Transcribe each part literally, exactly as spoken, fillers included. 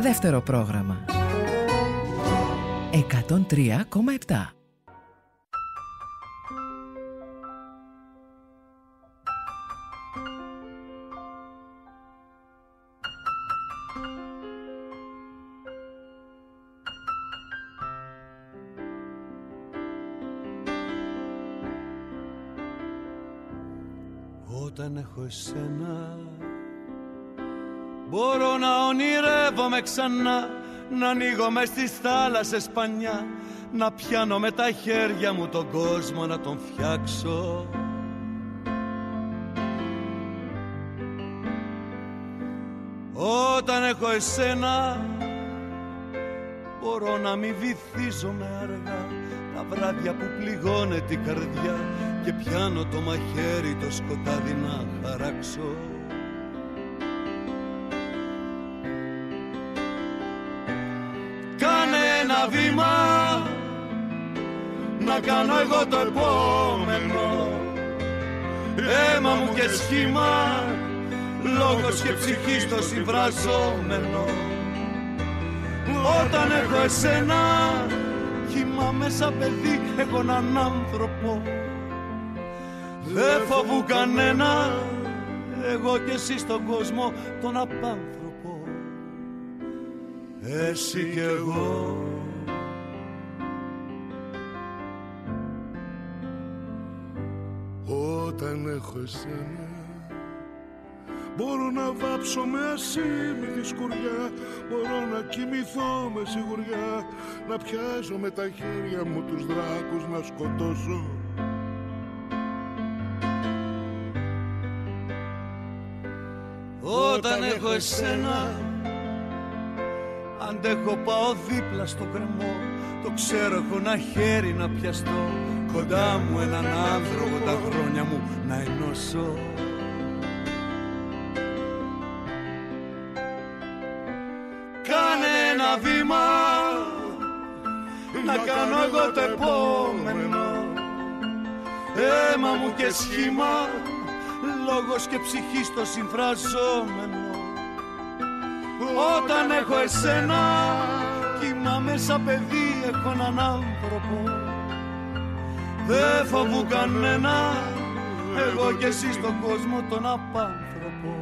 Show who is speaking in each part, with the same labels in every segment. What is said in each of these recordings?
Speaker 1: Δεύτερο πρόγραμμα εκατόν τρία κόμμα επτά.
Speaker 2: Όταν έχω εσένα μπορώ να ονειρεύομαι ξανά, να ανοίγω μες στις θάλασσες πανιά, να πιάνω με τα χέρια μου τον κόσμο να τον φτιάξω. Όταν έχω εσένα μπορώ να μη βυθίζομαι αργά τα βράδια που πληγώνεται η καρδιά και πιάνω το μαχαίρι το σκοτάδι να χαράξω. Κάνε ένα βήμα να κάνω εγώ το επόμενο, αίμα μου και σχήμα, λόγος και ψυχή στο συμβραζόμενο. Όταν έχω εσένα κοιμάμαι σαν παιδί, έχω έναν άνθρωπο, δεν φοβού κανένα, εγώ και εσύ στον κόσμο τον απάνθρωπο, εσύ κι εγώ.
Speaker 3: Όταν έχω εσένα μπορώ να βάψω με ασήμητη σκουριά, μπορώ να κοιμηθώ με σιγουριά, να πιάσω με τα χέρια μου τους δράκους να σκοτώσω.
Speaker 2: Όταν έχω εσένα αντέχω, πάω δίπλα στο κρεμό, το ξέρω, έχω ένα χέρι να πιαστώ, κοντά μου έναν άνθρωπο τα χρόνια μου να ενώσω. Κάνε ένα βήμα να κάνω εγώ το επόμενο, αίμα μου και σχήμα, λόγος και ψυχή στο συμφραζόμενο. Όταν έχω εσένα κοιμάμαι σαν παιδί, έχω έναν άνθρωπο, δεν φοβού κανένα, εγώ και εσύ στον κόσμο τον απάνθρωπο,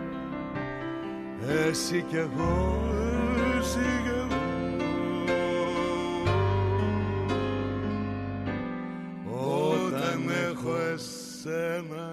Speaker 2: εσύ κι εγώ, εσύ κι εγώ. Όταν έχω εσένα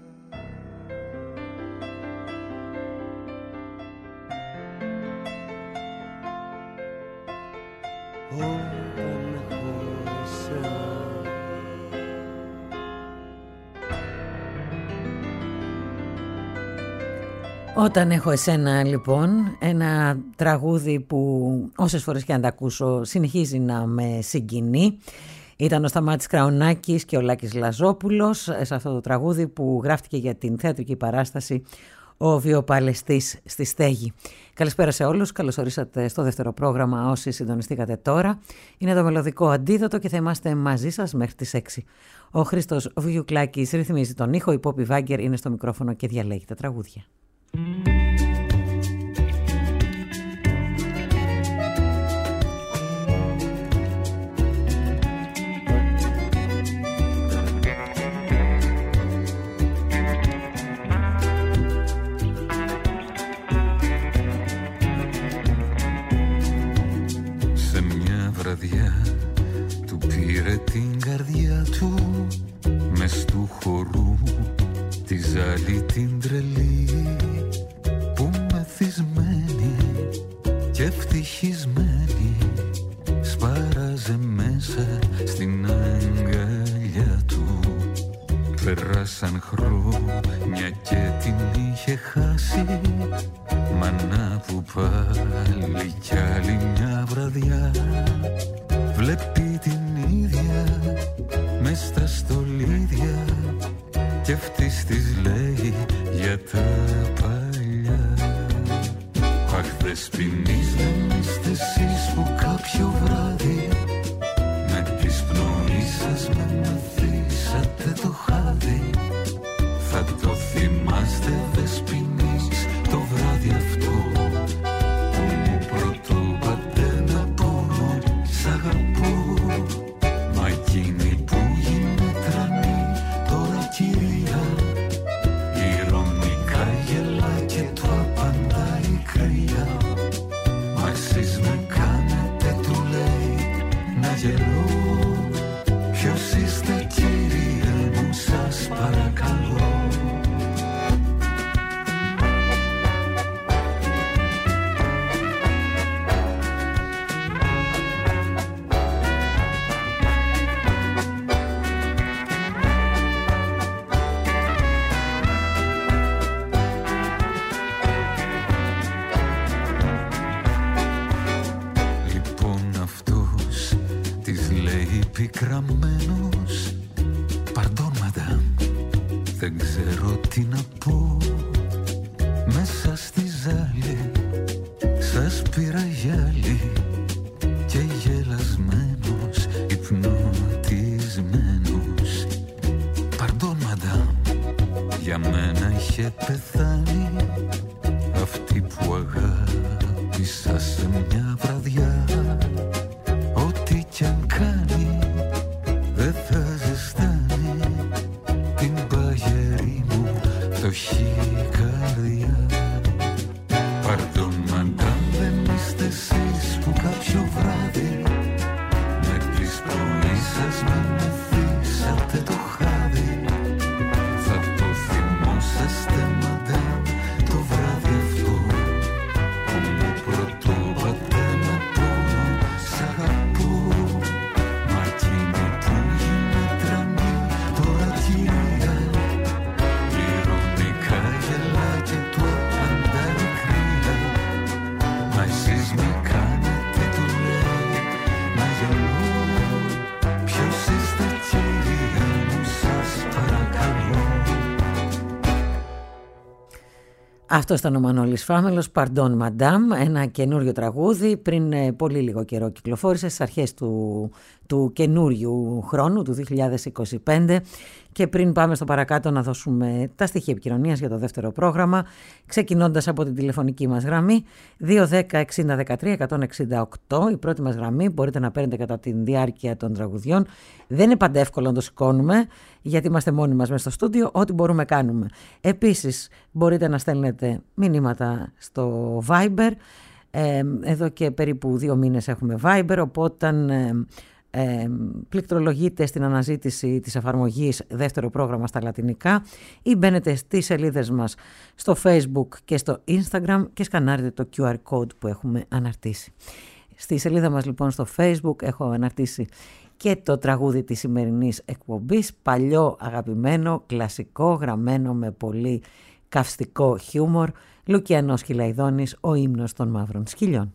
Speaker 4: Όταν έχω εσένα, λοιπόν, ένα τραγούδι που όσες φορές και αν τα ακούσω συνεχίζει να με συγκινεί. Ήταν ο Σταμάτης Κραουνάκης και ο Λάκης Λαζόπουλος σε αυτό το τραγούδι που γράφτηκε για την θεατρική παράσταση «Ο Βιοπαλαιστής στη Στέγη». Καλησπέρα σε όλους, καλώς ορίσατε στο δεύτερο πρόγραμμα όσοι συντονιστήκατε τώρα. Είναι το μελωδικό αντίδοτο και θα είμαστε μαζί σας μέχρι τις έξι. Ο Χρήστος Βιουκλάκης ρυθμίζει τον ήχο, η Πόπη Βάγκερ είναι στο μικρόφωνο και διαλέγει τα τραγούδια.
Speaker 5: Σε μια βραδιά του πήρε την καρδιά του μες του χορού τη ζάλη την τρελή που μεθυσμένη και ευτυχισμένη σπάραζε μέσα στην αγκαλιά του. Περάσαν χρόνια και την είχε χάσει, μα να που πάλι κι άλλη μια βραδιά βλέπει την ίδια μες στα στολίδια κι αυτής της λέει για τα παλιά. Αχ, δεσποινείς, δεν είστε εσείς που κάποιο βράδυ με της πνοής σας με μαθήσατε το χάδι. Θα το θυμάστε, δεσποινείς, το βράδυ αυτό που μου γελώ. Ποιος είστε κύριε μου, σας παρακαλώ? Πικραμένος, pardon madame, δεν ξέρω τι να πω. Μέσα στη ζάλη σας πήρα γυάλι και γελασμένος, υπνοτισμένος. Pardon madame, για μένα είχε πεθάνει αυτή που αγάπησα σε μια βραδιά. Ό,τι κι αν κάνει δεν θα ζεστάνει την παγερή μου φτωχή καρδιά. Pardon madame, δεν είστε εσείς που κάποιο βράδυ με τις πρωί σας με μεθύσατε το χάδι. Θα το θυμόσαστε madame το βράδυ αυτό που μου πρωτόπατε να πω σ' αγαπώ. Μα εκείνη που γίνεται τώρα κυρία ηρωνικά γελά και του απαντάει κρύα. Μα εσείς μη κάνετε, του λέει, να γελώ. Ποιος είστε κυρία μου, σας παρακαλώ?
Speaker 4: Αυτό ήταν ο Μανώλης Φάμελος, Pardon Madame, ένα καινούριο τραγούδι, πριν ε, πολύ λίγο καιρό κυκλοφόρησε στις αρχές του, του καινούριου χρόνου, του δύο χιλιάδες είκοσι πέντε. Και πριν πάμε στο παρακάτω να δώσουμε τα στοιχεία επικοινωνίας για το δεύτερο πρόγραμμα, ξεκινώντας από την τηλεφωνική μας γραμμή δύο δέκα εξήντα δεκατρία εκατόν εξήντα οκτώ, η πρώτη μας γραμμή, μπορείτε να παίρνετε κατά τη διάρκεια των τραγουδιών. Δεν είναι πάντα εύκολο να το σηκώνουμε, γιατί είμαστε μόνοι μας μέσα στο στούντιο, ό,τι μπορούμε κάνουμε. Επίσης μπορείτε να στέλνετε μηνύματα στο Viber, ε, εδώ και περίπου δύο μήνες έχουμε Viber, οπότε ε, Ε, πληκτρολογείτε στην αναζήτηση της εφαρμογής δεύτερο πρόγραμμα στα λατινικά ή μπαίνετε στις σελίδες μας στο Facebook και στο Instagram και σκανάρετε το κιου αρ code που έχουμε αναρτήσει. Στη σελίδα μας λοιπόν στο Facebook έχω αναρτήσει και το τραγούδι της σημερινής εκπομπής, παλιό αγαπημένο, κλασικό, γραμμένο με πολύ καυστικό χιούμορ, Λουκιανός Χιλαϊδόνης, ο ύμνος των μαύρων σκυλιών.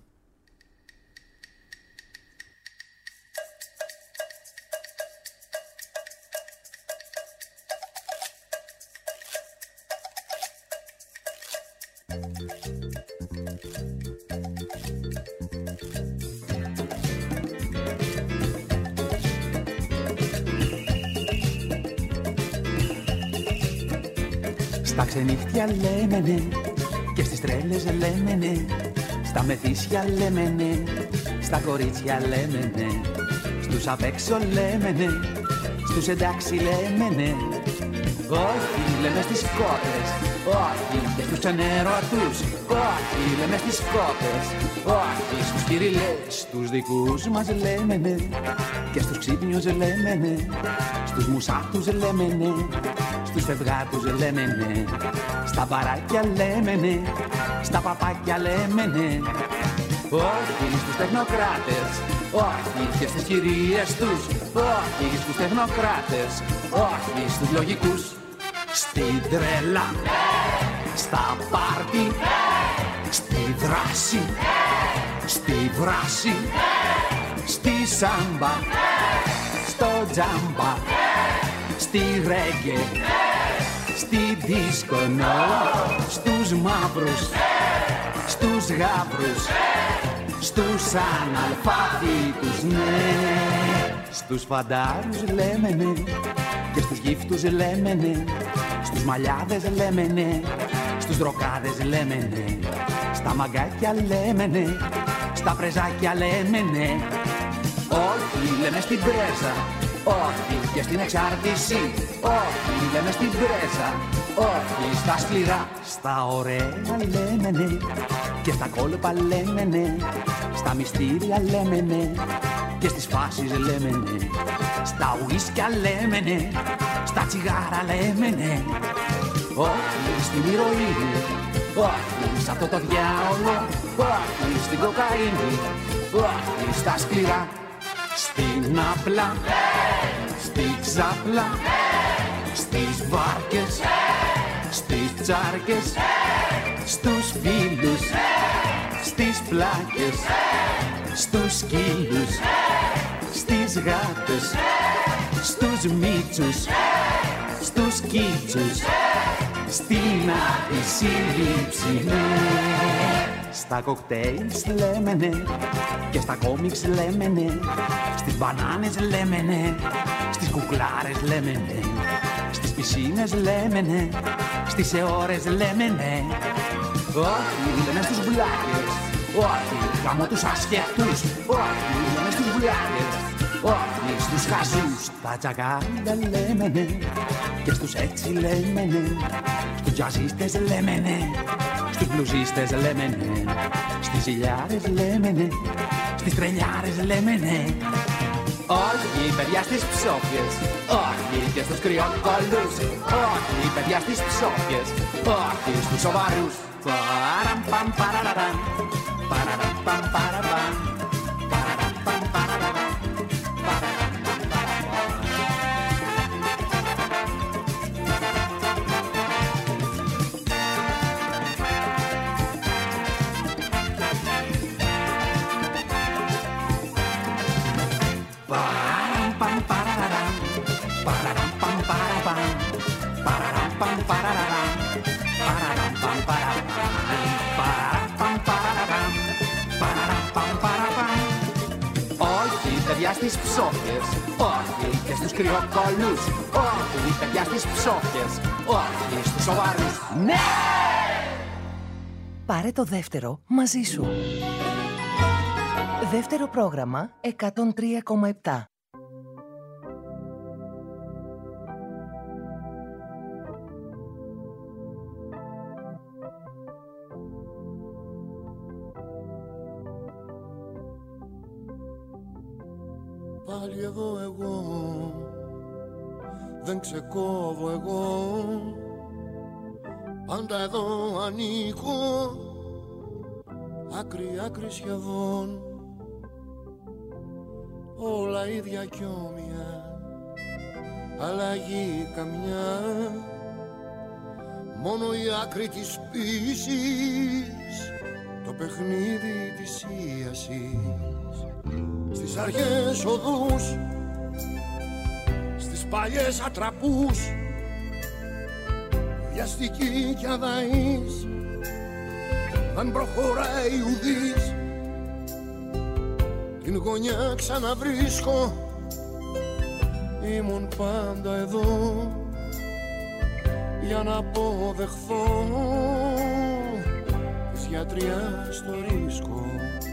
Speaker 6: Στα ξενύχτια λέμε ναι, και στις τρέλες λέμε ναι, στα μεθύσια λέμε ναι, στα κορίτσια λέμε ναι, στους απ' έξω λέμε ναι, στους εντάξει λέμε ναι. Όχι λέμε στις κότες, όχι και στους ξενέρωτους, όχι λέμε στις κότες, όχι στους κυριλές, στους δικούς μας λέμε ναι, και στους ξύπνιους λέμε ναι, στους μουσάτους λέμε ναι, στους φευγάτους λέμε ναι, στα μπαράκια λέμε ναι, στα παπάκια λέμε ναι. Όχι στους τεχνοκράτες, όχι και στις κυρίες τους, όχι στους τεχνοκράτες, όχι στους λογικούς. Στην τρέλα, στα πάρτι, στη δράση, στη βράση, στη σάμπα, στο τζάμπα, στη ρέγγε, στη δίσκο, στους μαύρους, στους γάβρους, στους αναλφάβητους, ναι. Στους φαντάρους λέμε ναι, και στους γύφτους λέμε ναι, στους μαλλιάδες λέμε ναι, στους δροκάδες λέμε ναι, στα μαγκάκια λέμε ναι, στα πρεζάκια λέμε ναι. Όχι λέμε στην πρέζα, όχι και στην εξάρτηση, όχι λέμε στην πρέζα, όχι στα σκληρά, στα ωραία λέμε ναι, και στα κόλπα λέμε ναι, στα μυστήρια λέμε ναι, και στις φάσεις λέμε ναι. Στα ουίσκια λέμε ναι, στα τσιγάρα λέμε ναι. Όχι στην ηρωίνη, όχι σ' αυτό το διάολο, όχι στην κοκαίνη, όχι στα σκληρά. Στην απλά, στη ξάπλα, στις βάρκες, στις τσάρκες, στους φίλους, στις πλάκες, στους σκύλους, στις γάτες, στους μίτσους, στους κίτσους, στην αντισύλληψη, ναι. Στα κοκτέιλς λέμε ναι, και στα κόμιξ λέμε ναι, στις μπανάνες λέμε ναι, στις κουκλάρες λέμε ναι, στις πισίνες λέμε ναι, στις αιώρες λέμε ναι. Όχι λέμε στους μπλάκες, όχι γάμω τους ασχετούς, όχι λέμε στους μπλάκες, όχι στους χαζούς. Στα τσακάντα λέμε ναι, και στους έτσι λέμε ναι, στους τζαζίστες λέμε ναι, στους μπλουζίστες λέμε ναι, στις ζηλιάρες λέμε ναι, στις τρελιάρες λέμε ναι. Όχι παιδιά στις ψόφιες, όχι και στους κρυοκόλους, όχι παιδιά στις ψόφιες, όχι στους σοβαρούς. Παραμ παμ παραραραμ, παραραμ παμ παραραμ, παραραμ παμ παραραραμ. Στις ψόφιες, όχι και στους κρυοκόλους, όχι παιδιά στις ψόφιες, όχι στους σοβαρούς. Ναι!
Speaker 7: Πάρε το δεύτερο μαζί σου. Δεύτερο πρόγραμμα εκατόν τρία κόμμα επτά.
Speaker 3: Πάλι εδώ εγώ, δεν ξεκόβω εγώ, πάντα εδώ ανήκω, άκρη άκρη σχεδόν, όλα ίδια κι όμοια, αλλαγή καμιά, μόνο η άκρη της πίσης, το παιχνίδι της ίασης. Στις αρχές οδούς, στις παλιές ατραπούς, βιαστική κι αδαής, δεν προχωράει ουδής. Την γωνιά ξαναβρίσκω, ήμουν πάντα εδώ, για να αποδεχθώ της γιατριάς το ρίσκο.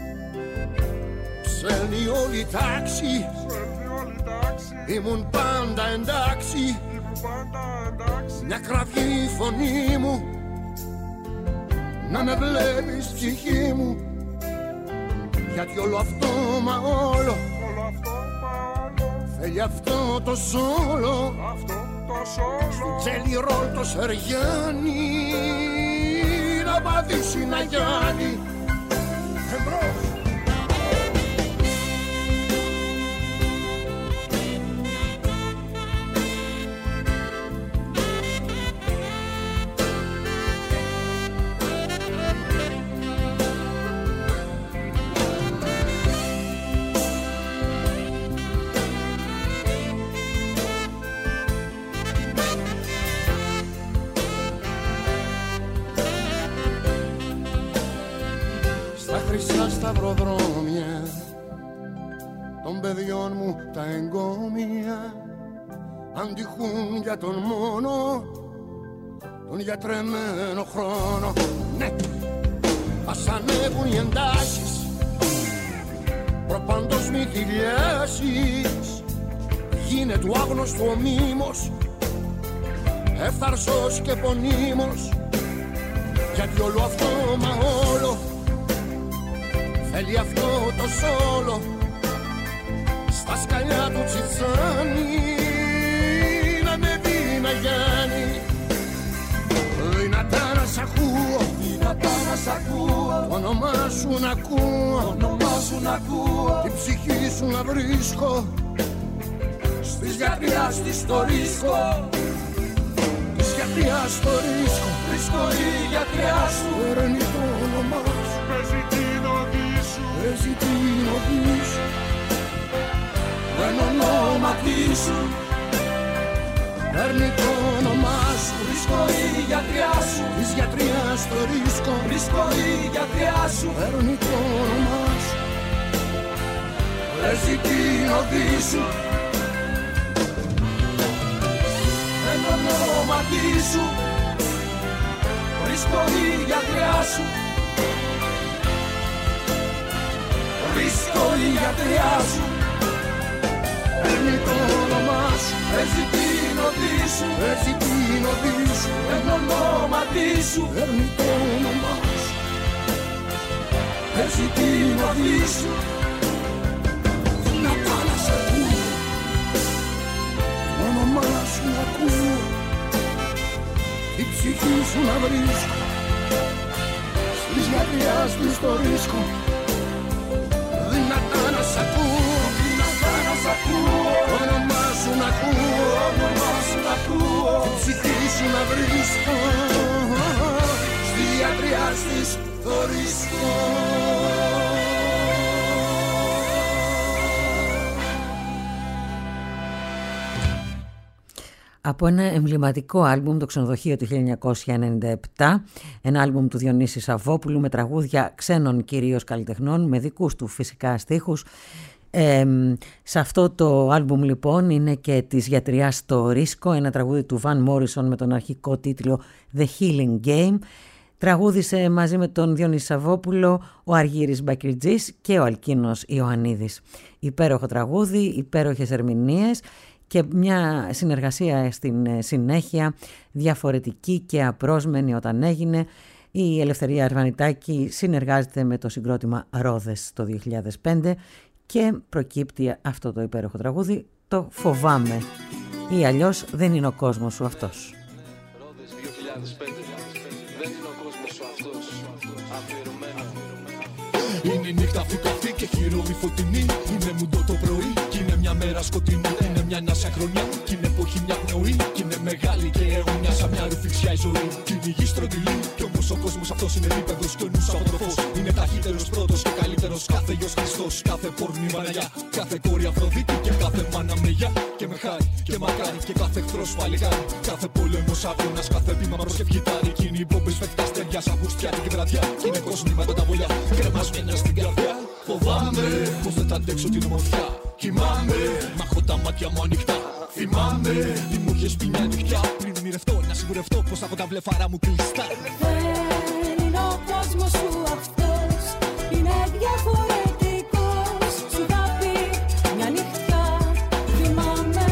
Speaker 3: Ψέλνει όλη η τάξη, ήμουν πάντα εντάξει, μια κραυγή η φωνή μου, να με βλέπεις ψυχή μου, γιατί όλο αυτό μα όλο θέλει αυτό το σόλο, στο τζέλι ρόλ το Σεριάννη, να πατήσει να γιάνει. Εμπρός! Σταυροδρόμια των παιδιών μου τα εγκόμια αντιχούν για τον μόνο τον γιατρεμένο χρόνο. Ναι, ας ανέβουν οι εντάσεις, προπαντός μη χιλιάσεις, γίνε του άγνωστου ο μήμος, εύθαρσος και πονήμος, γιατί όλο αυτό μα όλο θέλει αυτό το σόλο, στα σκαλιά του τσιτσάνι να με δει να γιάνει. Δυνατά να σ' ακούω,
Speaker 2: δυνατά να σ' ακούω,
Speaker 3: το όνομά σου να ακούω,
Speaker 2: το όνομά σου να ακούω,
Speaker 3: την ψυχή σου να βρίσκω
Speaker 2: της γιατριάς της στο ρίσκο,
Speaker 3: της γιατριάς στο ρίσκο.
Speaker 2: Βρίσκω η γιατριά σου,
Speaker 3: παίρνει το όνομά σου, παίζει την οδή σου, παίζει την οδή σου,
Speaker 2: εν ονόματι σου.
Speaker 3: Παίρνει το όνομά σου,
Speaker 2: βρίσκω η γιατριά σου,
Speaker 3: της γιατριάς στο ρίσκο.
Speaker 2: Βρίσκω η γιατριά σου,
Speaker 3: παίρνει το όνομά σου,
Speaker 2: παίζει την οδή σου, εν ονόματι σου. Βρίσκω η γιατριά σου, βρίσκω η γιατριά σου,
Speaker 3: παίρνει το όνομά σου,
Speaker 2: παίζει την οδή σου,
Speaker 3: παίζει την οδή σου,
Speaker 2: εν ονόματι σου.
Speaker 3: παίρνει το όνομά σου,
Speaker 2: παίζει την οδή σου.
Speaker 3: δυνατά να σ' ακούω, το όνομά σου να ακούω, η ψυχή σου να βρίσκω στις γιατριάς της στο ρίσκο. Δυνατά να σ' ακούω,
Speaker 2: δυνατά να σ' ακούω,
Speaker 3: το όνομά σου να ακούω,
Speaker 2: το όνομά σου να ακούω,
Speaker 3: η ψυχή σου να βρίσκω στις γιατριάς της στο ρίσκο.
Speaker 4: Από ένα εμβληματικό άλμπουμ, το Ξενοδοχείο του χίλια εννιακόσια ενενήντα επτά, ένα άλμπουμ του Διονύση Σαββόπουλου με τραγούδια ξένων κυρίως καλλιτεχνών, με δικούς του φυσικά στίχους. Ε, σε αυτό το άλμπουμ λοιπόν είναι και της γιατριάς στο ρίσκο, ένα τραγούδι του Βαν Μόρισον με τον αρχικό τίτλο The Healing Game. Τραγούδισε μαζί με τον Διονύση Σαββόπουλο ο Αργύρης Μπακριτζής και ο Αλκίνος Ιωαννίδης. Υπέροχο τραγούδι, υπέροχες ερμηνείες και μια συνεργασία στην συνέχεια, διαφορετική και απρόσμενη όταν έγινε. Η Ελευθερία Αρβανιτάκη συνεργάζεται με το συγκρότημα Ρόδες το δύο χιλιάδες πέντε και προκύπτει αυτό το υπέροχο τραγούδι, το Φοβάμαι, ή αλλιώς Δεν είναι ο κόσμος σου αυτός.
Speaker 8: Ρόδες δύο χιλιάδες πέντε, δεν είναι ο κόσμος σου αυτός, αφιερωμένο. Είναι νύχτα φυκαυτή και χειρόβη φωτεινή. Είναι μουντό το πρωί κι είναι μια μέρα σκοτεινή. Είναι μια νάσια χρονιά κι είναι εποχή μια πνοή. Κι είναι μεγάλη και αιώνια σαν μια ρουφιξιά η ζωή. Κι είναι η γη στρογγυλή κι όμως ο κόσμος αυτός είναι επίπεδος κι ο νους από το φως. Είναι ταχύτερος πρώτος και καλύτερος κάθε γιος Χριστός. Κάθε πόρνη Παναγιά, κάθε κόρη Αφροδίτη και κάθε μάνα Μνεγιά. Και με χάρη και μακάρι και κάθε εχθρός φαλιγάρι. Κάθε πόλεμος αγώνας, κάθε βήμα προσευχητάρι. Κι είναι οι μπόμπες φεύγτα στεριά σαν χουστιάτικη βραδιά. Κι είναι κόσμοι με τα βολιά, κρεμασμένα στην καρδιά. Φοβάμαι πως δεν θα αντέξω την ομορφιά. Κοιμάμαι, μ' έχω τα μάτια μου ανοιχτά. Θυμάμαι, τι μου είχες πει μια νυχτιά. Πριν ονειρευτώ, να σιγουρευτώ πως έχω τα βλεφάρα μου κλειστά.
Speaker 9: Δεν είναι ο κόσμος σου αυτός, είναι διαφορετικός. Σου θα πει μια νυχτιά. Θυμάμαι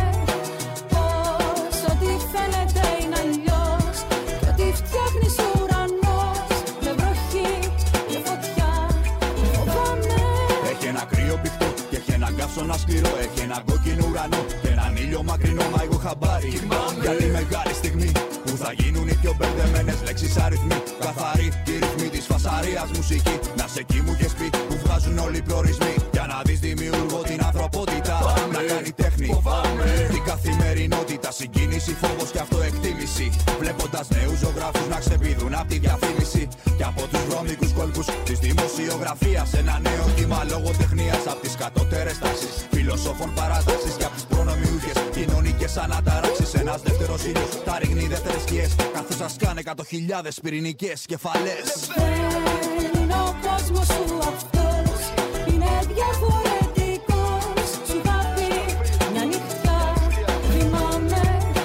Speaker 9: πως ό,τι φαίνεται είναι αλλιώς. Κι ό,τι φτιάχνεις ουρανός με βροχή και φωτιά. Φοβάμαι.
Speaker 10: Έχει ένα κρύο πηχτό και έχει ένα καύσωνα σκληρό. Έχει ένα κόκκινο ουρανό και έναν ήλιο μακρινό. Μα εγώ χαμπάρι για τη μεγάλη στιγμή που θα γίνουν οι πιο μπερδεμένες λέξεις αριθμοί. Καθαρή η ρυθμή της φασαρίας μουσική. Να σε εκεί μου έχεις πει που βγάζουν όλοι οι προορισμοί. Για να δεις δημιουργώ την ανθρωπότητα. Φοβάμαι. Να κάνει τέχνη. Φοβάμαι. Την καθημερινότητα, συγκίνηση, φόβος και αυτοεκτίμηση. Βλέποντας νέους ζωγράφους να ξεπηδούν απ' τη διαφήμιση. Και από τους βρώμικους κόλπους της δημοσιογραφίας. Ένα νέο κύμα λογοτεχνίας απ' τις κατώτερες τάξεις. Φιλοσόφων παράταξης και απ' τις προνομιούχες κοινωνικές αναταράξεις. Ένας δεύτερος ήλιος τα ρίχνει δεύτερες σκιές. Καθώς σας κάνε εκατό χιλιάδες πυρηνικές κεφαλές.
Speaker 9: Δεν είναι ο κόσμος σου αυτός, είναι διαφορετικός. Σου θα πει μια νυχτιά. Θυμάμαι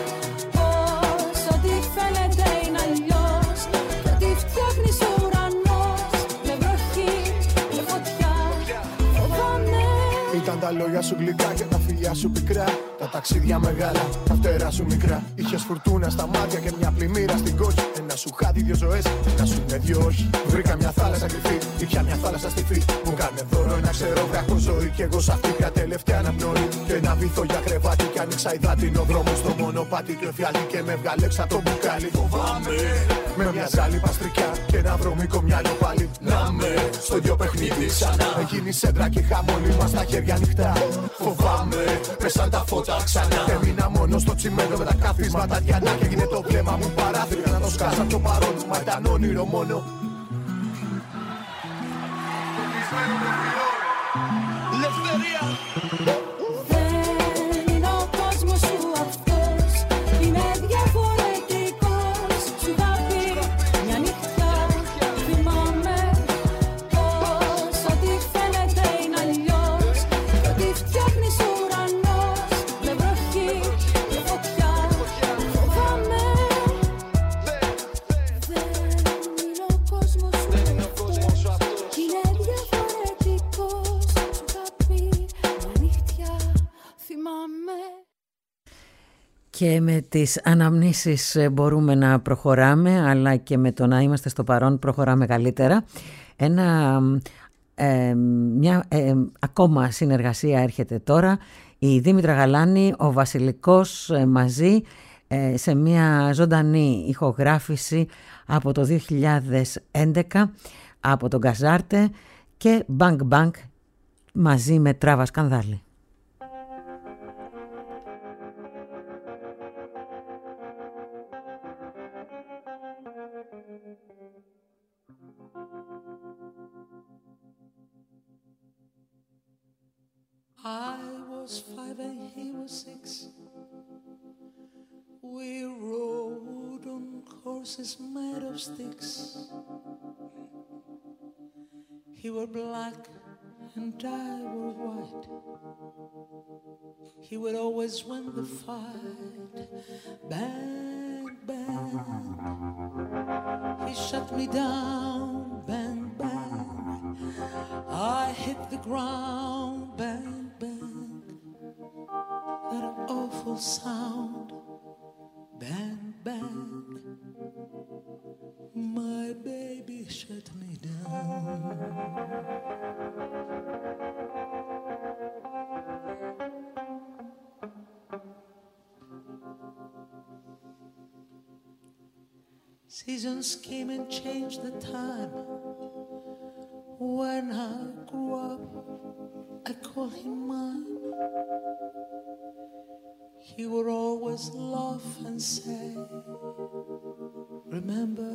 Speaker 9: πως ό,τι φαίνεται είναι αλλιώς. Κι ό,τι φτιάχνεις ουρανός με βροχή και φωτιά. Φοβάμαι.
Speaker 3: Ήταν τα λόγια σου γλυκά και τα φιλιά σου πικρά. Τα ταξίδια μεγάλα, τα φτερά σου μικρά. Είχες φουρτούνα στα μάτια και μια πλημμύρα στην κόκκι. Ένα σου χάτι, δύο ζωές, ένα σου είναι δυο όχι. Βρήκα μια θάλασσα κρυφή, ήπια μια θάλασσα στη φύ. Μου
Speaker 11: κάνε δώρο ένα ξερόβραχο ζωή. Κι εγώ σ' αυτή πια τελευταία αναπνοή. Και να βυθώ για κρεβάτι. Κι άνοιξα υδάτινο δρόμο στο μονοπάτι. Και φιάλει και με βγάλε έξω από το μπουκάλι. Φοβάμαι με μια ζάλη παστρικιά. Και ένα βρωμικό μυαλό πάλι. Να με στο δυο παιχνίδι ξανά. Γίνει σέντρα και χαμόλοι μας τα χέρια ανοιχτά. Φοβάμαι πέσαν τα φώτα ξανά. Και μείνα μόνο στο τσιμέντο με τα καθίσματα διανά. Και έγινε το βλέμμα μου παράθυρο. Να το σκάσα το παρόν μου. Μα ήταν όνειρο μόνο.
Speaker 2: Ελευθερία.
Speaker 9: Δεν είναι ο κόσμος σου αυτός, είναι διαφορετικός. Σου είχα πει μια νύχτα, θυμάμαι πως ό,τι φαίνεται είναι αλλιώς. Κι ό,τι φτιάχνεις ουρανός, με βροχή και φωτιά. Φοβάμαι. Δεν είναι ο κόσμος σου αυτός, είναι διαφορετικός. Σου είχα πει μια νύχτα, θυμάμαι.
Speaker 4: Και με τις αναμνήσεις μπορούμε να προχωράμε, αλλά και με το να είμαστε στο παρόν προχωράμε καλύτερα. Ένα, ε, μια ε, ακόμα συνεργασία έρχεται τώρα. Η Δήμητρα Γαλάνη, ο Βασιλικός ε, μαζί ε, σε μια ζωντανή ηχογράφηση από το δύο χιλιάδες έντεκα από τον Καζάρτε και Bang Bang μαζί με Τράβα Σκανδάλη.
Speaker 12: I was five and he was six. We rode on horses made of sticks. He were black and I were white. He would always win the fight. Bang, bang. He shut me down. Bang, bang. I hit the ground. Bang, bang. That awful sound. Bang, bang. My baby shut me down. Seasons came and changed the time. When I grew up, I call him mine. He would always laugh and say, remember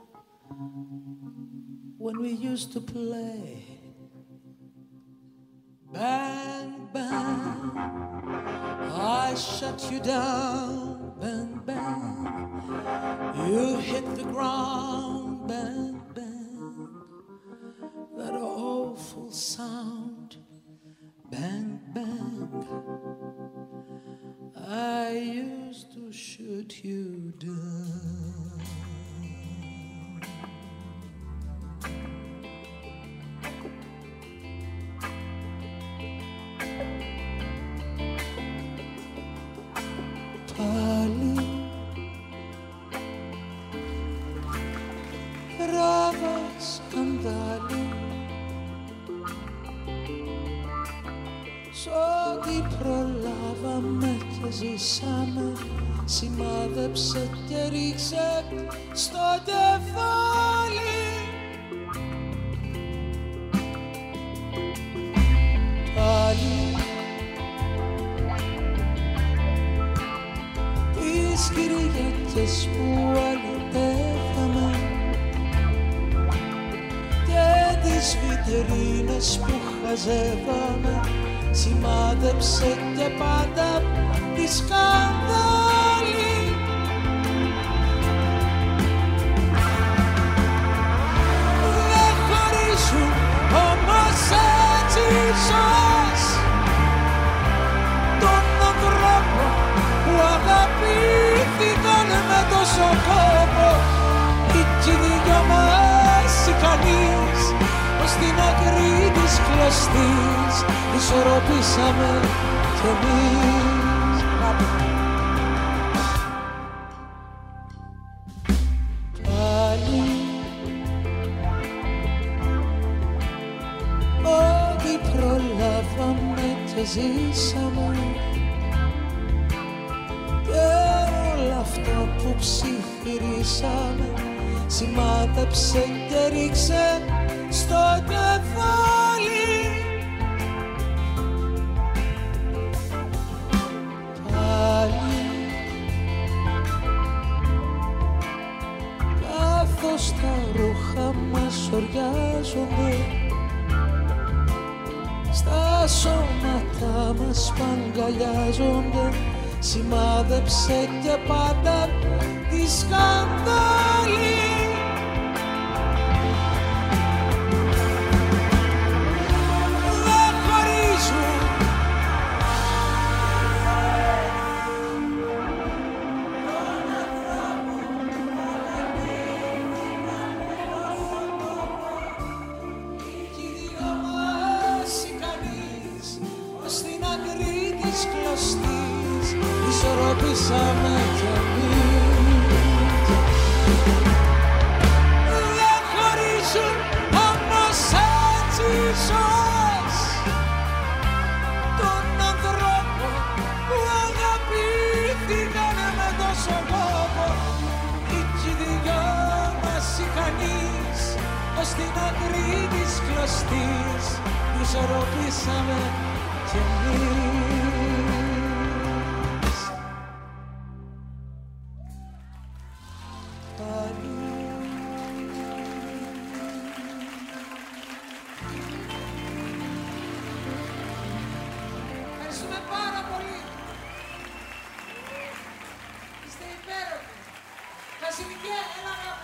Speaker 12: when we used to play? Bang, bang, I shut you down. Bang, bang, you hit the ground. Bang, bang, that awful sound. Bang, bang, I used to shoot you down. Πάλι Τράβα σκανδάλι σ' ό,τι προλάβαμε και ζήσαμε, σημάδεψε και ρίξε στο κεφάλι. Πάλι τις Κυριακές που αλυτεύαμε και τις βιτρίνες που χαζεύαμε, σημάδεψε και πάντα τη σκανδάλη. Δεν χωρίζουν όμως έτσι ζως τον ανθρώπο που αγαπήθηκαν με τόσο κόπο. Κι οι δυο μας ικανείς ως την άκρη της κλωστής ισορροπήσαμε κι εμείς. Πάλι και ζήσαμε και όλα αυτά που ψιθυρίσαμε σημάδεψε και ρίξε στο κεφάλι. Πάλι καθώς τα ρούχα μας οριάζονται, στα σώματα μας παγκαλιάζονται, σημάδεψε και πάντα τη σκανδάλη. Δεν χωρίζουν κι οι δυο μας ικανείς στην άκρη της κλωστής ισορροπήσαμε κι εμείς. Δεν χωρίζουν όμως έτσι ζως τον ανθρώπο που αγαπήθηκανε με τόσο κόπο. Κι οι δυο μας ικανείς ως την άκρη της κλωστής ισορροπήσαμε κι εμείς. Ευχαριστούμε πάρα πολύ. Είστε υπέροχοι. Χασιμικέ, έλα αγάπη.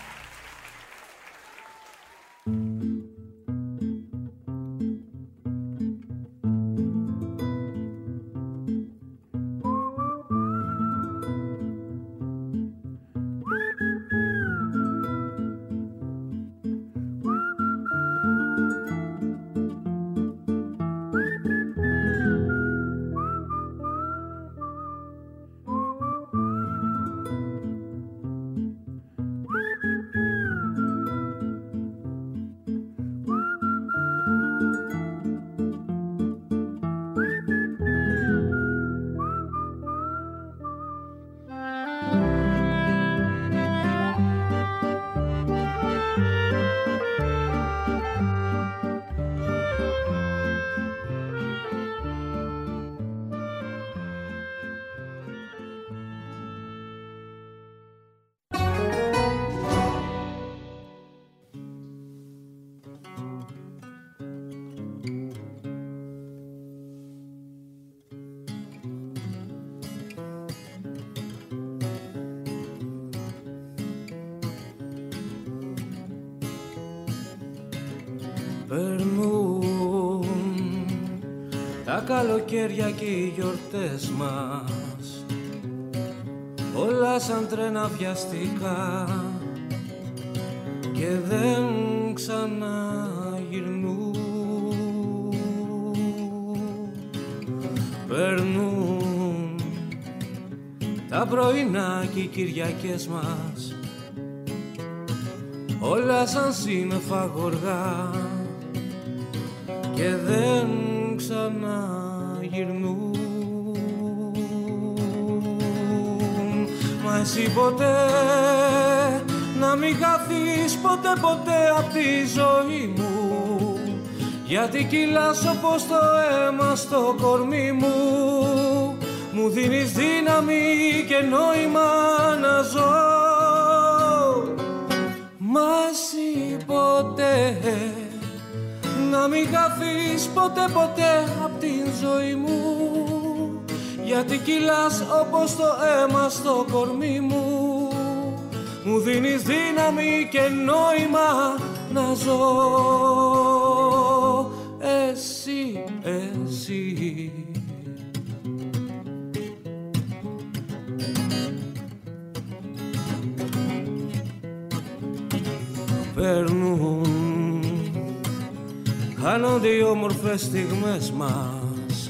Speaker 13: Περνούν τα καλοκαίρια και οι γιορτές μας, όλα σαν τρένα βιαστικά και δεν ξαναγυρνούν. Περνούν τα πρωινά και οι Κυριακές μας, όλα σαν σύννεφα γοργά και δεν ξαναγυρνούν. Μα εσύ ποτέ να μην χαθείς ποτέ ποτέ απ' τη ζωή μου, γιατί κυλάς όπως το αίμα στο κορμί μου. Μου δίνεις δύναμη και νόημα να ζω. Μα εσύ ποτέ να μην χαθείς ποτέ ποτέ απ' την ζωή μου, γιατί κυλάς όπως το αίμα στο κορμί μου. Μου δίνεις δύναμη και νόημα να ζω. Εσύ, εσύ. Περνούν, χάνονται οι όμορφες στιγμές μας,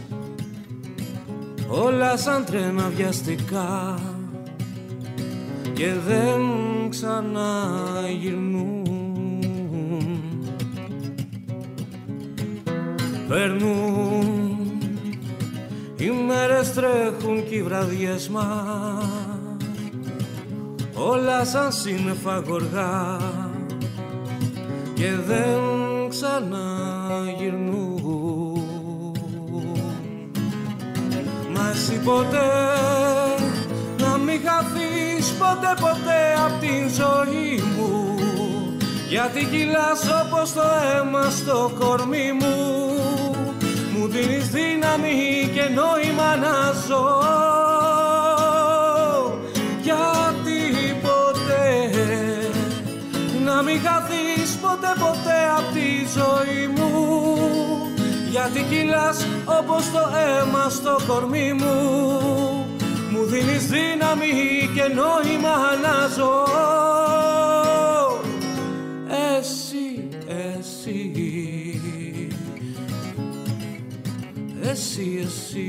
Speaker 13: όλα σαν τρένα βιαστικά και δεν ξαναγυρνούν. Περνούν Οι μέρες τρέχουν κι οι βραδιές μας όλα σαν σύννεφα γοργά και δεν ξαναγυρνούν. Μα εσύ ποτέ να μην χαθείς ποτέ ποτέ απ' την ζωή μου, γιατί κυλάς όπως το αίμα στο κορμί μου. Μου δίνεις δύναμη και νόημα να ζω, γιατί ποτέ να μην χαθείς ποτέ ποτέ απ' τη ζωή μου, γιατί κυλάς όπως το αίμα στο κορμί μου. Μου δίνεις δύναμη και νόημα να ζω. Εσύ, εσύ, εσύ, εσύ,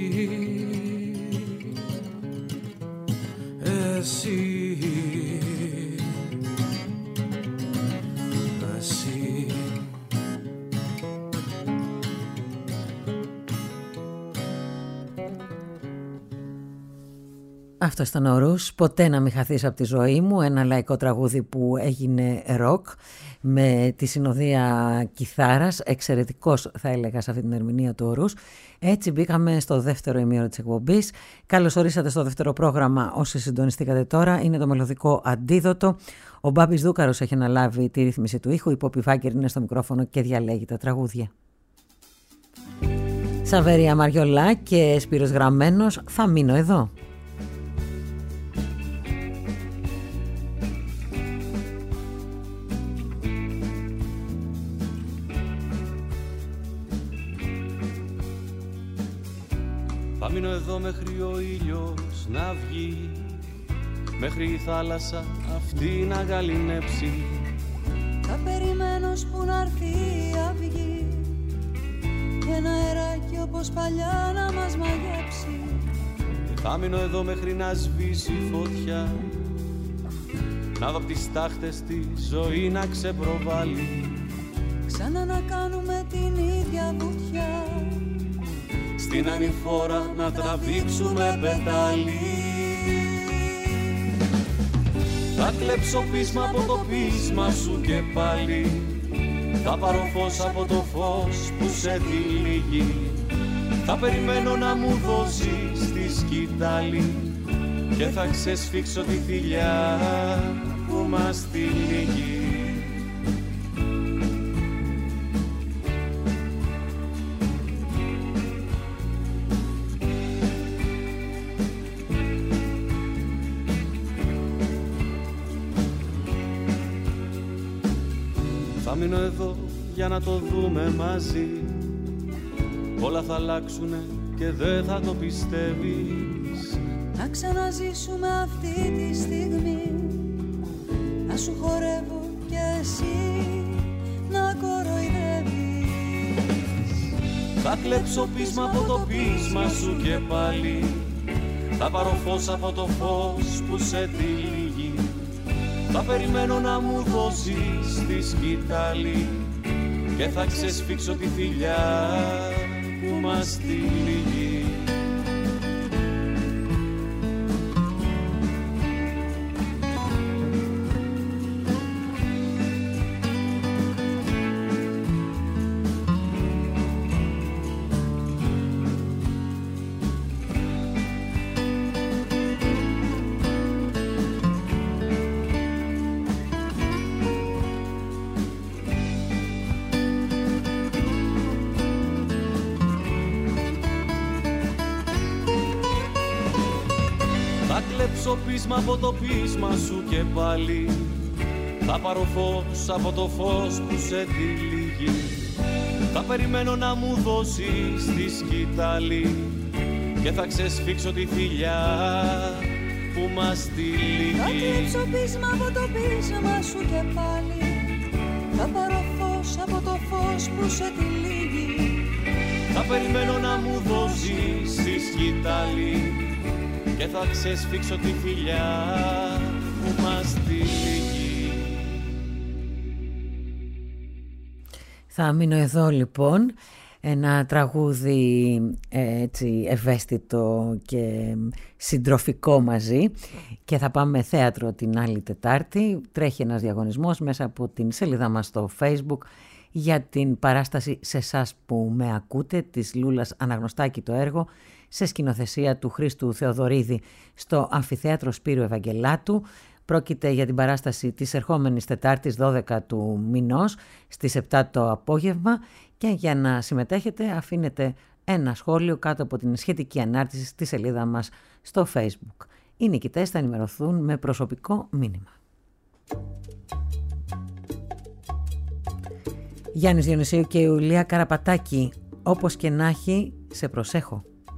Speaker 13: εσύ, εσύ.
Speaker 4: Αυτό ήταν ο Ρους, ποτέ να μην χαθείς από τη ζωή μου, ένα λαϊκό τραγούδι που έγινε ροκ με τη συνοδεία κιθάρας, εξαιρετικός θα έλεγα σε αυτή την ερμηνεία του Ρους. Έτσι μπήκαμε στο δεύτερο ημίωρο της εκπομπής. Καλώς ορίσατε στο δεύτερο πρόγραμμα όσοι συντονιστήκατε τώρα, είναι το μελωδικό αντίδοτο. Ο Μπάμπης Δούκαρος έχει αναλάβει τη ρύθμιση του ήχου, η Πόπη Βάγκερ είναι στο μικρόφωνο και διαλέγει τα τραγούδια. Σαβέρια Μαριολά και Σπύρος Γραμμένος, θα μείνω εδώ.
Speaker 2: Θα μείνω εδώ μέχρι ο ήλιος να βγει, μέχρι η θάλασσα αυτή να γαληνέψει.
Speaker 9: Θα περιμένω που να έρθει η αυγή και ένα αεράκι όπως παλιά να μας μαγέψει.
Speaker 2: Θα μείνω εδώ μέχρι να σβήσει η φωτιά, να δω απ' τις τάχτες τη ζωή να ξεπροβάλλει.
Speaker 9: Ξανά να κάνουμε την ίδια βουτιά,
Speaker 2: στην ανηφόρα να τραβήξουμε πετάλι. Θα κλέψω πείσμα από το πείσμα σου και πάλι, θα πάρω φως από το φως που σε τυλίγει. Θα περιμένω να μου δώσεις τη σκητάλη και θα ξεσφίξω τη θηλιά που μας τυλίγει. Θα μείνω εδώ για να το δούμε μαζί, όλα θα αλλάξουνε και δεν θα το πιστεύεις.
Speaker 9: Να ξαναζήσουμε αυτή τη στιγμή, να σου χορεύω και εσύ να κοροϊδεύεις.
Speaker 2: Θα κλέψω πείσμα από το πείσμα σου και πάλι, θα πάρω φως από το φως που σε τυλίγει. Θα περιμένω να μου δώσεις τη σκητάλη και θα ξεσφίξω τη θηλιά που μας τυλίγει. Πείσμα από το πείσμα σου και πάλι, θα πάρω φως από το φως που σε τυλίγει. Θα περιμένω να μου δώσεις τη σκητάλη και θα ξεσφίξω τη θηλιά που μας τυλίγει.
Speaker 9: Θα κλέψω πείσμα από το πείσμα σου και πάλι, θα πάρω φως από το φως που σε τυλίγει.
Speaker 2: Θα περιμένω να μου δώσεις τη σκητάλη και θα ξεσφίξω τη θηλιά που μας τυλίγει.
Speaker 4: Θα μείνω εδώ λοιπόν. Ένα τραγούδι έτσι ευαίσθητο και συντροφικό μαζί, και θα πάμε θέατρο την άλλη Τετάρτη. Τρέχει ένας διαγωνισμός μέσα από την σελίδα μας στο Facebook για την παράσταση «Σε εσάς που με ακούτε» της Λούλας Αναγνωστάκη το έργο, σε σκηνοθεσία του Χρήστου Θεοδωρίδη, στο Αμφιθέατρο Σπύρου Ευαγγελάτου. Πρόκειται για την παράσταση της ερχόμενης Τετάρτης δώδεκα του μηνός στις επτά το απόγευμα, και για να συμμετέχετε αφήνετε ένα σχόλιο κάτω από την σχετική ανάρτηση στη σελίδα μας στο Facebook. Οι νικητές θα ενημερωθούν με προσωπικό μήνυμα. Γιάννης Διονυσίου και Ιουλία Καραπατάκη, όπως και να έχει, σε προσέχω.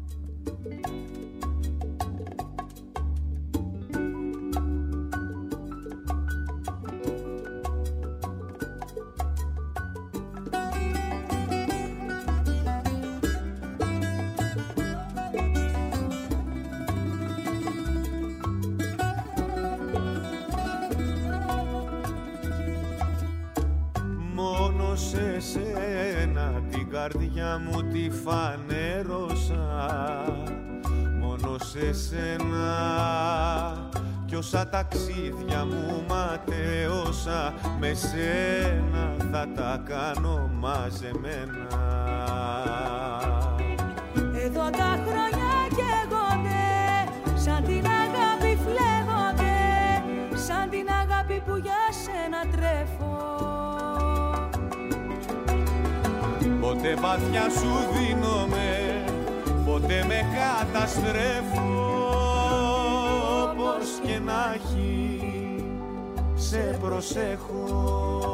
Speaker 14: Καρδιά μου τη φανέρωσα, μόνο σε σένα, κι όσα ταξίδια μου ματέωσα, με σένα θα τα κάνω μαζεμένα.
Speaker 9: Εδώ τα χρόνια καίγονται, σαν την αγάπη φλέγονται, σαν την αγάπη που για σένα τρέφω.
Speaker 14: Ποτέ βαθιά σου δίνομαι, ποτέ με καταστρέφω. Όπως και να έχει, σε προσέχω.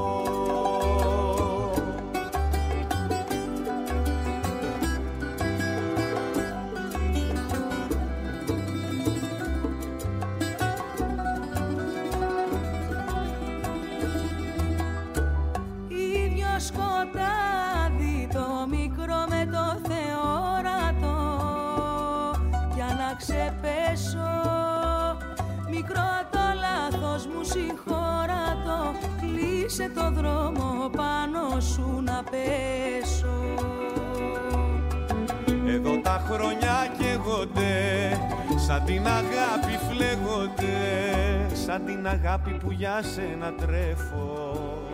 Speaker 9: Ίδιο σκοτάδι το μικρό με το θεόρατο, για να ξεπέσω μικρό το λάθος μου συγχώρατο, κλείσε το δρόμο πάνω σου να πέσω.
Speaker 14: Εδώ τα χρόνια καίγονται, σαν την αγάπη φλέγονται, σαν την αγάπη που για σένα τρέφω.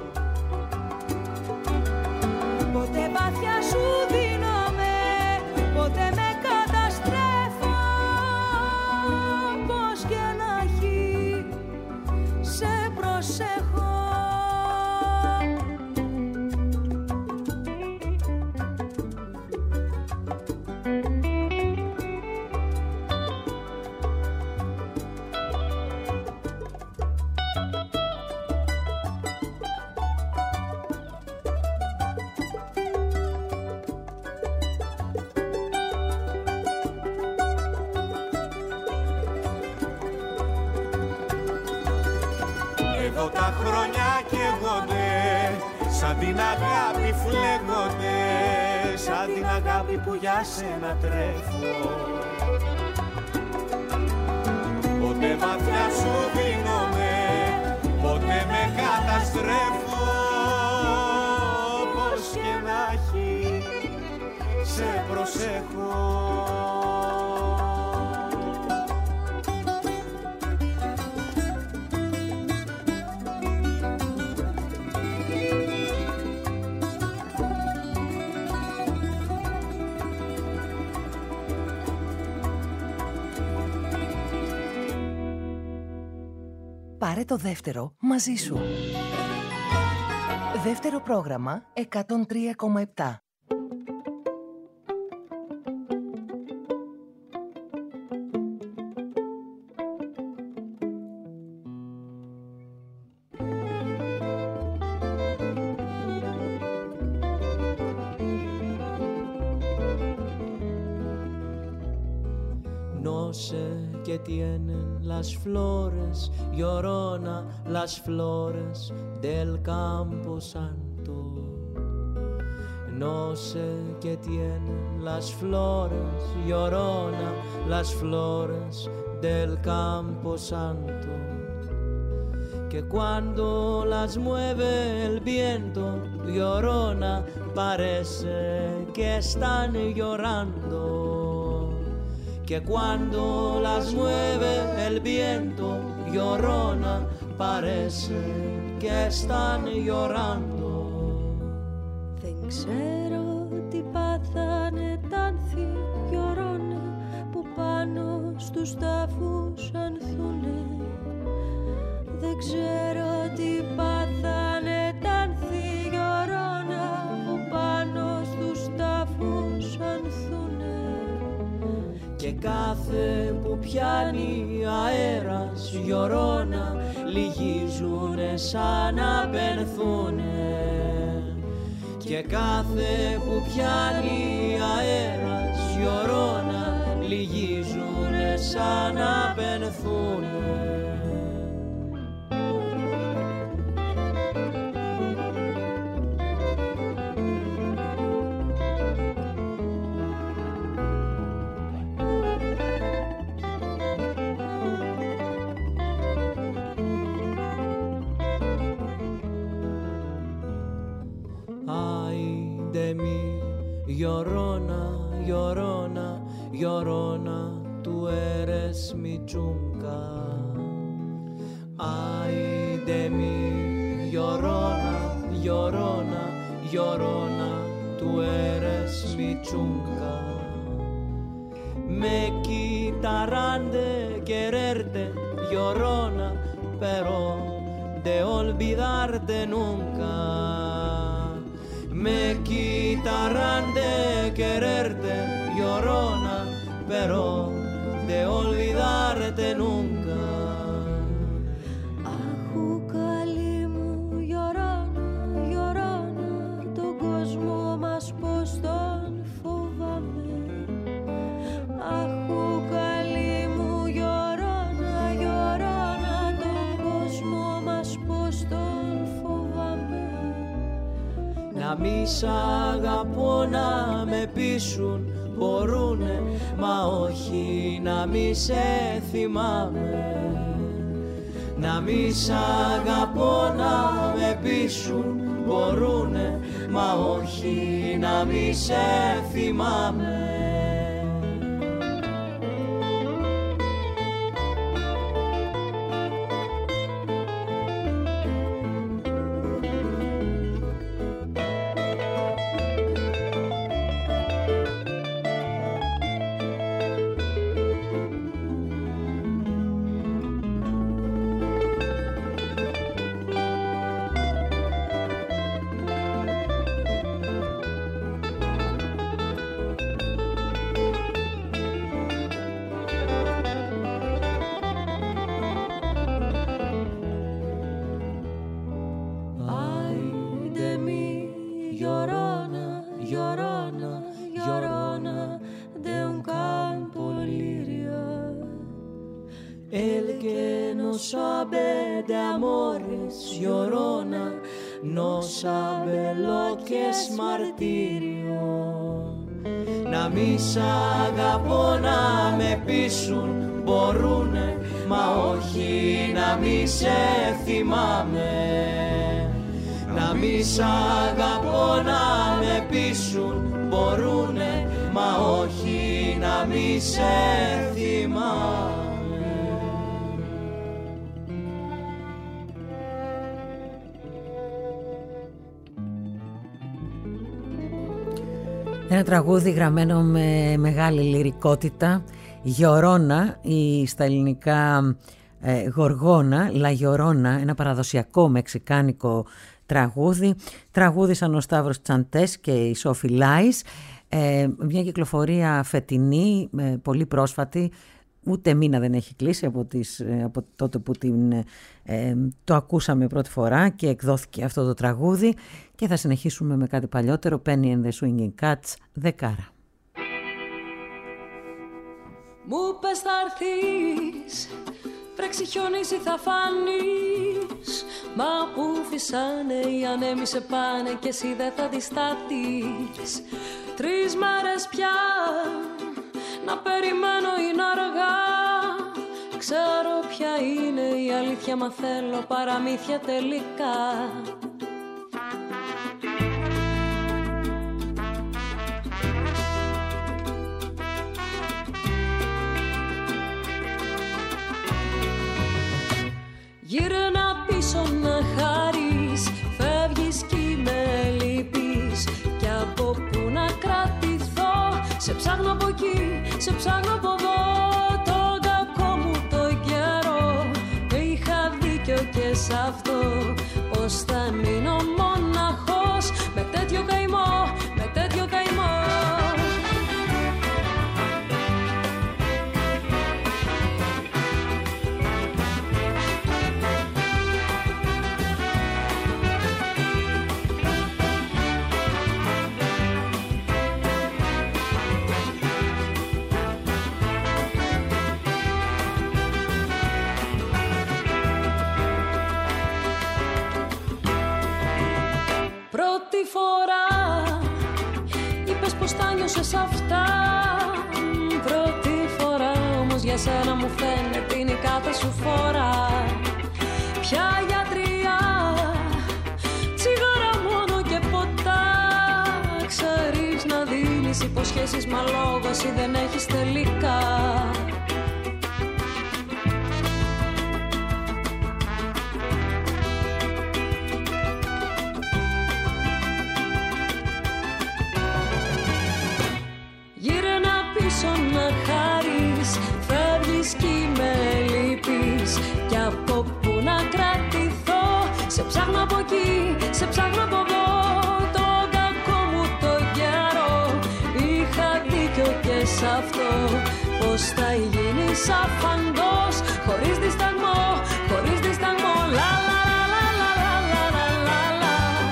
Speaker 9: Ποτέ βαθιά σου δίνομαι, ποτέ με καταστρέφω. Πώς και να έχει, σε προσέχω.
Speaker 14: Εδώ τα χρόνια καίγονται, σαν την αγάπη φλέγονται, σαν την αγάπη που για σένα τρέφω. Ποτέ βαθιά σου δίνομαι, ποτέ με καταστρέφω. Πώς και να έχει, σε προσέχω.
Speaker 7: Πάρε το δεύτερο μαζί σου. Δεύτερο πρόγραμμα εκατόν τρία κόμμα επτά.
Speaker 13: No sé qué tienen las flores, Llorona, las flores del Campo Santo. No sé qué tienen las flores, Llorona, las flores del Campo Santo,
Speaker 15: que cuando las mueve el viento llorona parece que están llorando, que cuando las mueve el viento llorona parece que están llorando.
Speaker 9: Δεν ξέρω τι πάθανε τ' άνθη llorona που πάνω στους τάφους ανθούνε. Δεν ξέρω τι πάθανε τ' άνθη llorona που πάνω στους τάφους ανθούνε.
Speaker 15: Και κάθε που πιάνει αέρας llorona λυγίζουνε σαν να πενθούνε. Και κάθε που πιάνει αέρας llorona λυγίζουνε σαν να πενθούνε. Llorona, llorona, llorona, tú eres mi chunga. Ay de mí, llorona, llorona, llorona, tú eres mi chunga. Me quitarán de quererte, llorona, pero de olvidarte nunca. Me quitarán de quererte, llorona, pero de olvidarte nunca.
Speaker 9: Αχού καλή μου llorona, llorona, τον κόσμο μας πως τον φοβάμαι. Αχού καλή μου llorona, llorona, τον κόσμο μας πως τον φοβάμαι.
Speaker 15: Να μη σ' αγαπώ να με πείσουν μπορούνε, μα όχι να μη σε θυμάμαι. Να μη σ' αγαπώ να με πείσουν μπορούνε, μα όχι να μη σε θυμάμαι. Llorona, no sabe lo que es martirio. Να μη σ' αγαπώ να με πείσουν μπορούνε, μα όχι να μη σε θυμάμαι. Να μη σ' αγαπώ να με πείσουν μπορούνε, μα όχι να μη σε θυμάμαι.
Speaker 4: Ένα τραγούδι γραμμένο με μεγάλη λυρικότητα, Γιορώνα, ή στα ελληνικά ε, Γοργόνα, Λα Γιορώνα, ένα παραδοσιακό μεξικάνικο τραγούδι. Τραγούδισαν ο Σταύρος Τσαντές και η Σόφι Λάις. Ε, μια κυκλοφορία φετινή, ε, πολύ πρόσφατη, ούτε μήνα δεν έχει κλείσει από, τις, από τότε που την, ε, το ακούσαμε πρώτη φορά και εκδόθηκε αυτό το τραγούδι, και θα συνεχίσουμε με κάτι παλιότερο, Penny and the Swinging Cats, Δεκάρα.
Speaker 9: Μου πες θα έρθεις, βρέξει χιονίσει θα φανείς, μα που φυσάνε οι ανέμοι σε πάνε και εσύ δεν θα αντισταθείς. Τρεις μέρες πια να περιμένω είναι αργά, Ξέρω ποια είναι η αλήθεια, μα θέλω παραμύθια τελικά. Γύρνα πίσω να χαρείς, φεύγεις κι με λυπείς. Κι από πού να κρατηθώ, σε ψάχνω από εκεί, σε ψάχνω από εδώ. Τον κακό μου το καιρό, είχα δίκιο και σ' αυτό. Πως θα μείνω μοναχός, με τέτοιο καημό, με τέτοιο καημό. Πρώτη φορά είπες πως τα νιώσες αυτά. Πρώτη φορά όμως για σένα μου φαίνεται είναι η κάθε σου φορά. Πια γιατριά, τσιγάρα μόνο και ποτά. Ξέρεις να δίνεις υποσχέσεις μα λόγο εσύ δεν έχεις τελικά. Να χαρείς, φεύγεις κι με λυπείς. Κι από πού να κρατηθώ, σε ψάχνω από εκεί, σε ψάχνω από εδώ. Τον κακό μου το καιρό, είχα δίκιο και σ' αυτό. Πως θα γίνεις αφαντός, χωρίς δισταγμό, χωρίς δισταγμό. Λα λα λα λα λα λα λα λα.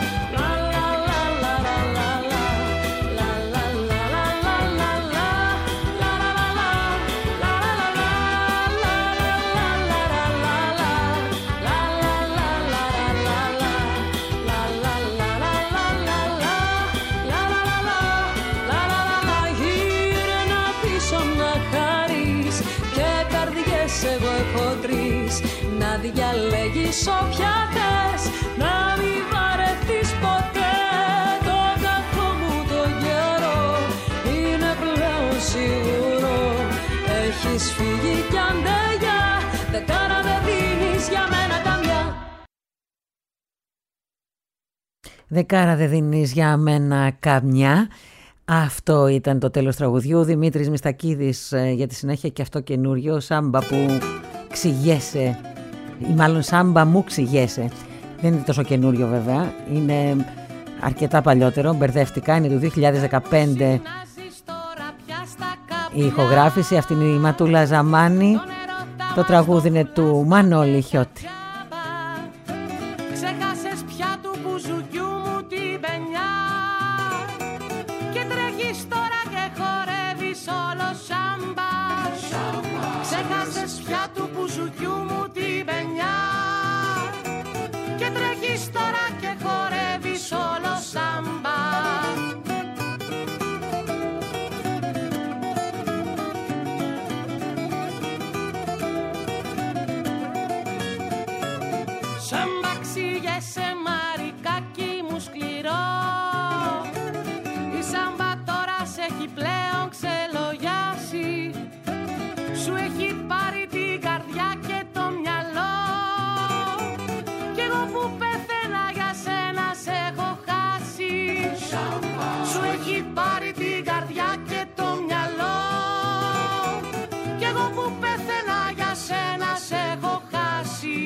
Speaker 9: Εγώ έχω τρεις, να διαλέγεις όποια θες, να μην βαρεθείς ποτέ. Το κακό μου το καιρό είναι πλέον σίγουρο. Έχεις φύγει κι αντεγιά, δεκάρα δεν δίνεις για μένα καμιά.
Speaker 4: Δεκάρα δεν δίνεις για μένα καμιά. Αυτό ήταν το τέλος τραγουδιού. Δημήτρης Μιστακίδης για τη συνέχεια και αυτό καινούριο. Σάμπα που ξηγέσαι, ή μάλλον σάμπα μου ξηγέσαι. Δεν είναι τόσο καινούριο βέβαια, είναι αρκετά παλιότερο, μπερδεύτηκα, είναι του δύο χιλιάδες δεκαπέντε η ηχογράφηση. Αυτή είναι η Ματούλα Ζαμάνη, το τραγούδι είναι του Μανώλη Χιώτη.
Speaker 16: Ξέχασες πια του μπουζουκιού μου την πενιά και τρέχεις τώρα και χορεύεις όλο σάμπα. Ξέχασες πια του μπουζουκιού μου την πενιά και τρέχεις τώρα και χορεύεις όλο σάμπα. Σάμπα ξηγέσαι μαρικάκι μου σκληρό, η σάμπα τώρα σε έχει πλέον ξελογιάσει. Σου έχει πάρει την καρδιά και το μυαλό κι εγώ που πεθαίνα για σένα σε έχω χάσει. Σάμπα. Σου έχει πάρει την καρδιά και το μυαλό κι εγώ που πεθαίνα για σένα σε έχω χάσει.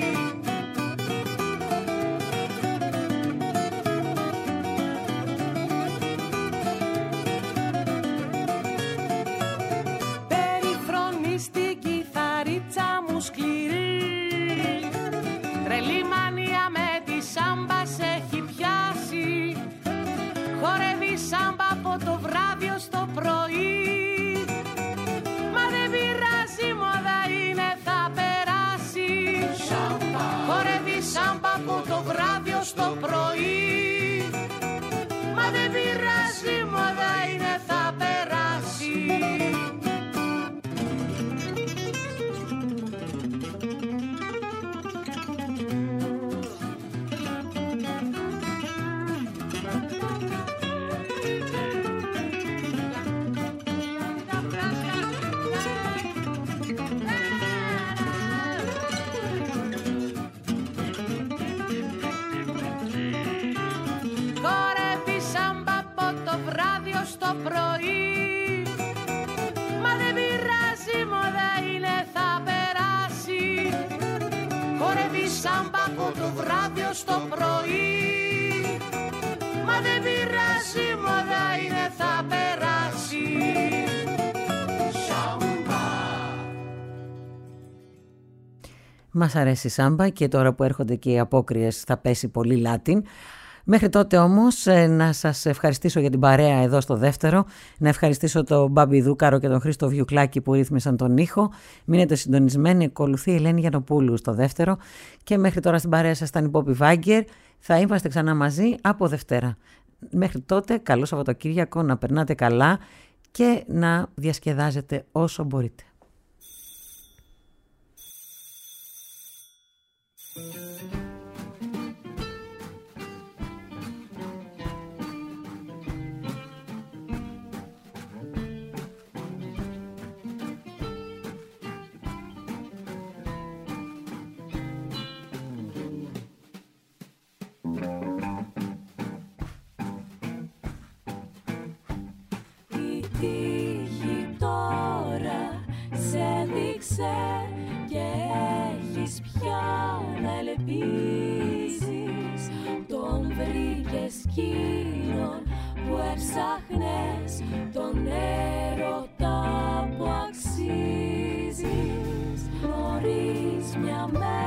Speaker 16: Στην κιθαρίτσα μου σκληρή, τρελή μανία με τη σάμπα σε έχει πιάσει. Χορεύει σάμπα από το βράδυ ως το πρωί, μα δεν πειράζει, μόδα είναι, θα περάσει. Σάμπα. Χορεύει σάμπα από το βράδυ ως το πρωί, μα δεν πειράζει, μόδα είναι, θα περάσει. σάμπα από το βράδυ ως το πρωί. Μα δεν πειράζει, μόδα είναι, θα περάσει.
Speaker 4: Μας αρέσει η σάμπα και τώρα που έρχονται και οι απόκριες θα πέσει πολύ Λάτιν. Μέχρι τότε όμως να σας ευχαριστήσω για την παρέα εδώ στο δεύτερο, να ευχαριστήσω τον Μπάμπη Δούκαρο και τον Χρήστο Βιουκλάκη που ρύθμισαν τον ήχο. Μείνετε συντονισμένοι, ακολουθεί η Ελένη Γιαννοπούλου στο δεύτερο και μέχρι τώρα στην παρέα σας ήταν η Πόπη Βάγκερ. Θα είμαστε ξανά μαζί από Δευτέρα. Μέχρι τότε καλό Σαββατοκύριακο, να περνάτε καλά και να διασκεδάζετε όσο μπορείτε.
Speaker 9: Και έχεις πια να ελπίζεις. Τον βρήκες εκείνον που έψαχνες, τον έρωτα που αξίζεις. Νωρίς μια μέρα